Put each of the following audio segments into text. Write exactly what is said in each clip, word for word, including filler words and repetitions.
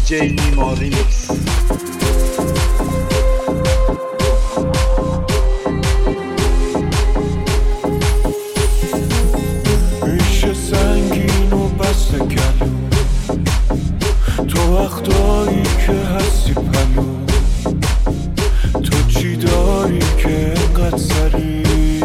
جی نیما ریمیکس. میشه سنگین و بسته گلو تو وقتایی که هستی پلو، تو چی داری که انقدر سری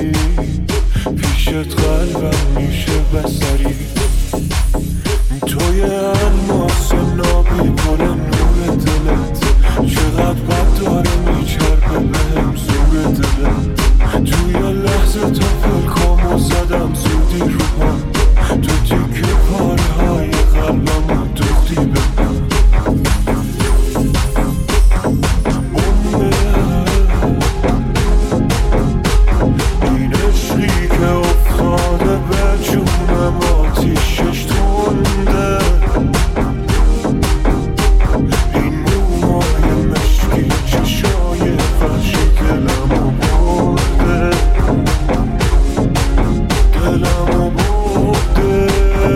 پیشت قلبم میشه بسری، توی الماس نابی پر نور دلت، چقدر بد داره میچربه بهم زور دلت، توی لحظه تا پلکامو زدم زودی رو من، تو تیکه پاره های قلبمو دوختی به من. این عشقی که افتاده به جونم آتیشش تونده، این موهای مشکی چشای وحشی دلمو برده، دلمو برده.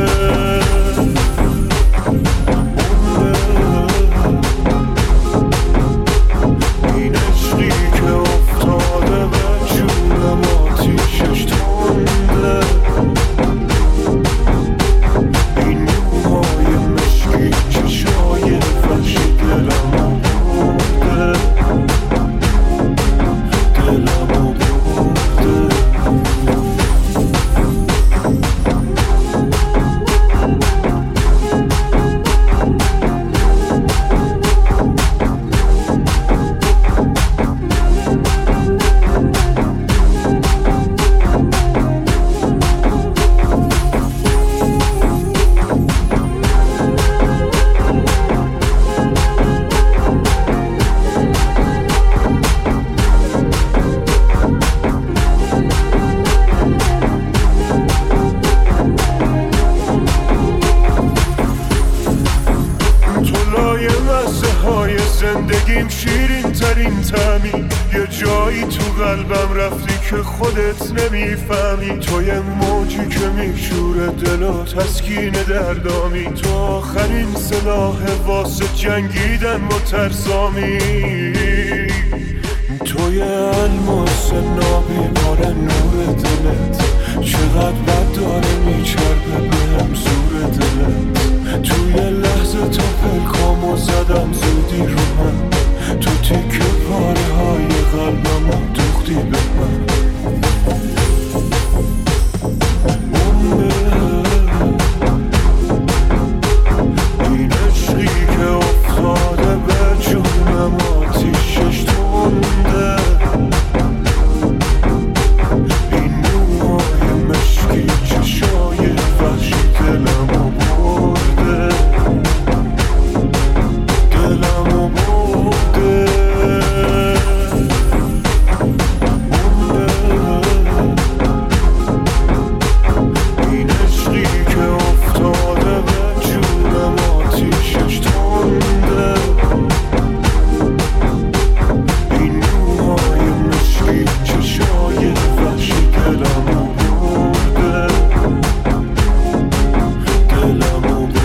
این عشقی که افتاده به جونم آتیشش تونده، این موهای مشکی چشای وحشی دلمو برده، دلمو برده. زندگیم شیرین ترین تمی، یه جایی تو قلبم رفتی که خودت نمیفهمی، تو یه موجی که میشوره دلو تسکین دردامی، تو آخرین سلاح واسه جنگیدن با ترسامی، تو یه الماس نابی پر نور دلت، چقدر بد داره میچربه بهم زور دلت، توی لحظه تا پلکامو زدم زودی رو من، تو تیکه پاره های قلبمو دوختی به من. این عشقی که افتاده به جونم آتیشش تونده، این موهای مشکی چشای وحشی دلمو برده، دلمو برده. این عشقی که افتاده به جونم آتیشش تونده، این موهای مشکی چشای وحشی دلمو برده، دلمو برده.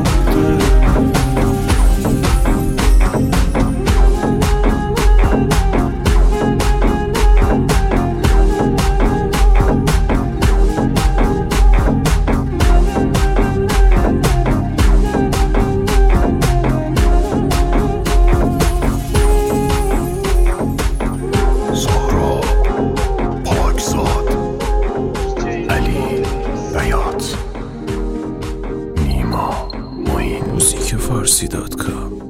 سهراب پاکزاد، علی بیات، نیما معین. موزیک فارسی دات کام.